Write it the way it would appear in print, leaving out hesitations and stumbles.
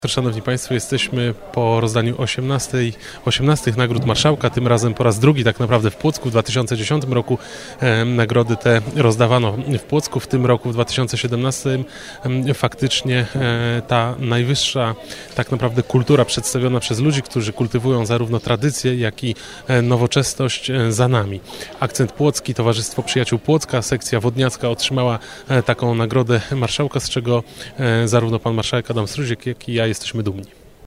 Szanowni Państwo, jesteśmy po rozdaniu 18 nagród marszałka, tym razem po raz drugi tak naprawdę w Płocku. W 2010 roku nagrody te rozdawano w Płocku, w tym roku w 2017 faktycznie ta najwyższa tak naprawdę kultura przedstawiona przez ludzi, którzy kultywują zarówno tradycję, jak i nowoczesność za nami. Akcent Płocki, Towarzystwo Przyjaciół Płocka, sekcja wodniacka otrzymała taką nagrodę marszałka, z czego zarówno pan marszałek Adam Struzik, jak i ja jesteśmy dumni.